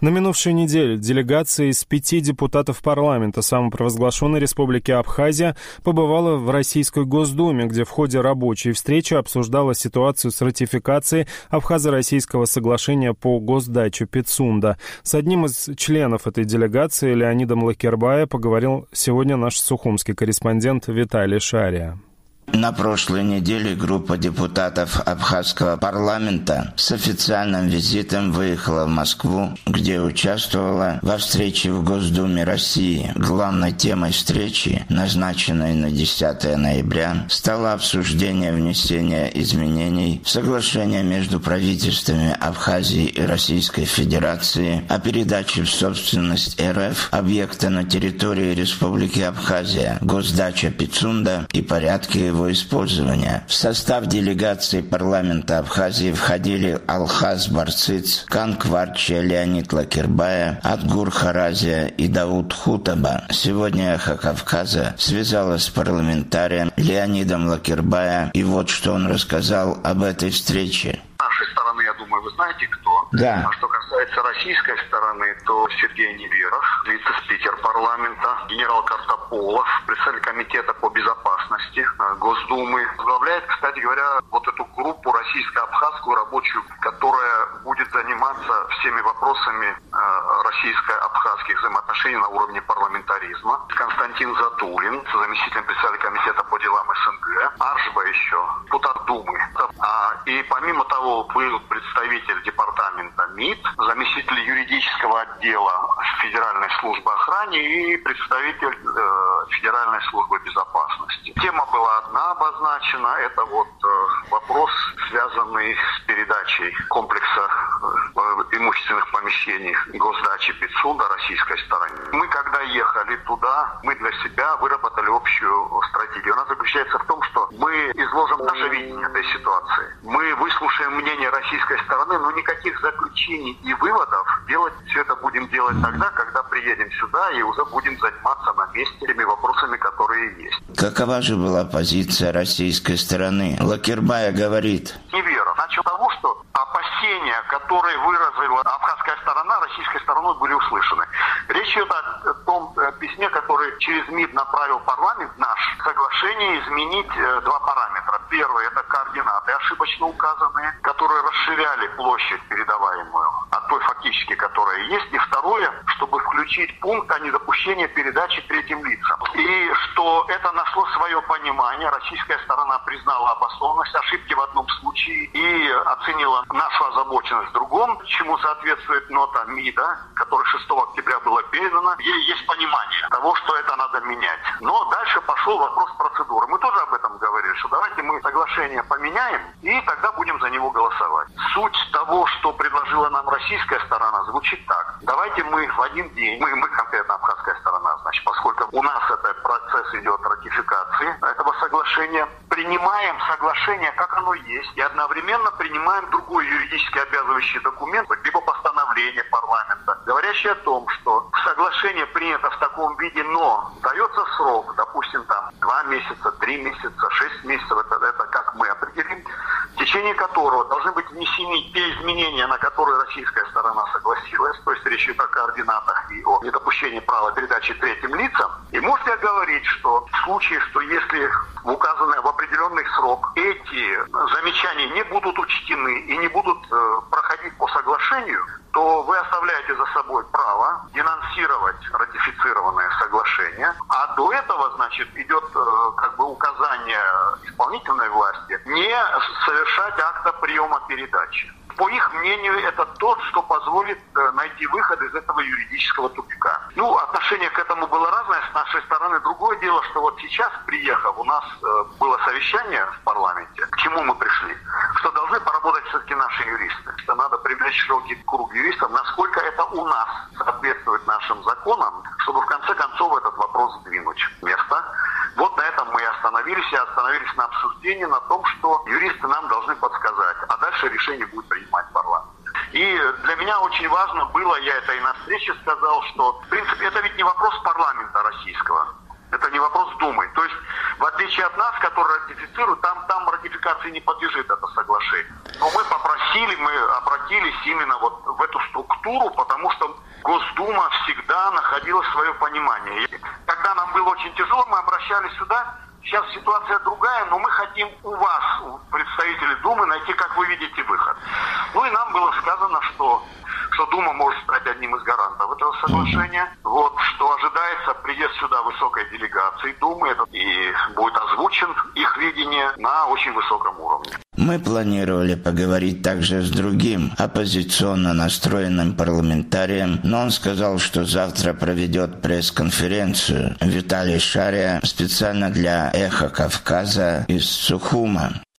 На минувшей неделе делегация из 5 депутатов парламента самопровозглашенной Республики Абхазия побывала в Российской Госдуме, где в ходе рабочей встречи обсуждала ситуацию с ратификацией Абхазо-Российского соглашения по госдаче Пицунда. С одним из членов этой делегации, Леонидом Лакербая, поговорил сегодня наш сухумский корреспондент Виталий Шария. На прошлой неделе группа депутатов Абхазского парламента с официальным визитом выехала в Москву, где участвовала во встрече в Госдуме России. Главной темой встречи, назначенной на 10 ноября, стало обсуждение внесения изменений в соглашение между правительствами Абхазии и Российской Федерации о передаче в собственность РФ объекта на территории Республики Абхазия, госдача Пицунда и порядки его использования. В состав делегации парламента Абхазии входили Алхаз Барциц, Канкварча, Леонид Лакербая, Атгур Харазия и Дауд Хутаба. Сегодня «Эхо Кавказа» связалась с парламентарием Леонидом Лакербая, и вот что он рассказал об этой встрече. С нашей стороны, я думаю, вы знаете, кто. Да. А что касается российской стороны, то Сергей Неверов, вице-спикер парламента, генерал Картополов, председатель комитета по безопасности Госдумы, возглавляет, кстати говоря, вот эту группу российско-абхазскую рабочую, которая будет заниматься всеми вопросами российско-абхазских взаимоотношений на уровне парламентаризма. Константин Затулин, заместитель председателя комитета по делам СНГ, Аржба еще, депутат Думы. И помимо того, был представитель департамента МИД, заместитель юридического отдела Федеральной службы охраны и представитель Федеральной службы безопасности. Тема была одна обозначена, это вот вопрос, связанный с передачей комплекса имущественных помещений госдачи Пицунда российской стороне. Мы, когда ехали туда, мы для себя выработали общую стратегию. Она заключается в том, что мы изложим наше видение этой ситуации. Мы выслушаем мнение российской стороны, но никаких заключений и выводов делать, все это будем делать тогда, когда приедем сюда и уже будем заниматься на месте теми вопросами, которые есть. Какова же была позиция российской стороны? Лакербая говорит. Неверно. Начал с того, что опасения, которые выразила абхазская сторона, российской стороной были услышаны. Речь идет о том письме, которое через МИД направил парламент наш. Соглашение изменить два параметра. Первый – это координаты, ошибочно указанные, которые расширяли площадь передаваемую от той фактически, которая есть. И второе, чтобы включить пункт о недопущении передачи третьим лицам. И что это нашло свое понимание. Российская сторона признала обоснованность ошибки в одном случае и оценила нашу озабоченность в другом, чему соответствует нота МИДа, которая 6 октября была передана. Ей есть понимание того, что это надо менять. Но дальше пошел вопрос процедуры. Мы тоже об этом говорили, что давайте мы соглашение поменяем и тогда будем за него голосовать. Суть того, что предложила нам российская сторона, звучит так. Давайте мы в один день, мы конкретно абхазская сторона, значит, поскольку у нас этот процесс идет ратификации этого соглашения, принимаем соглашение, как оно есть, и одновременно принимаем другой юридически обязывающий документ, либо постановление парламента, говорящее о том, что соглашение принято в таком виде, но дается срок, допустим, там 2 месяца, 3 месяца, 6 месяцев, это как мы определим, в течение которого должны быть внесены те изменения, на которые российская сторона согласилась, то есть речь идет о координатах и о недопущении права передачи третьим лицам. И можно я говорить, что в случае, что если в указанный в определенный срок эти замечания не будут учтены и не будут проходить по соглашению, то вы оставляете за собой право денонсировать ратифицированное соглашение, а до этого, значит, идет как бы указание исполнительной власти не совершать акта приема передачи. По их мнению, это то, что позволит найти выход из этого юридического тупика. Ну, отношение к этому было разное с нашей стороны. Другое дело, что вот сейчас, приехав, у нас было совещание в парламенте, к чему мы пришли, что должны поработать все-таки наши юристы. Что надо привлечь широкий круг юристов, насколько это у нас соответствует нашим законам, чтобы в конце концов этот вопрос сдвинуть в место. Вот на этом мы и остановились на обсуждении, на том, что юристы нам должны подсказать, а дальше решение будет принимать парламент. И для меня очень важно было, я это и на встрече сказал, что, в принципе, это ведь не вопрос парламента российского, это не вопрос Думы. То есть, в отличие от нас, которые ратифицируют, там ратификации не подлежит это соглашение. Но мы обратились именно вот в эту структуру, потому что Госдума всегда находила свое понимание. И когда нам было очень тяжело, мы обращались сюда. Сейчас ситуация другая, но мы хотим у вас, у представителей Думы, найти, как вы видите, выход. Ну и нам было сказано, что Дума может стать одним из гарантов этого соглашения. Вот, что ожидается приезд сюда высокой делегации Думы, и будет озвучен их видение на очень высоком уровне. Мы планировали поговорить также с другим оппозиционно настроенным парламентарием, но он сказал, что завтра проведет пресс-конференцию. Виталий Шария специально для «Эхо Кавказа» из Сухума.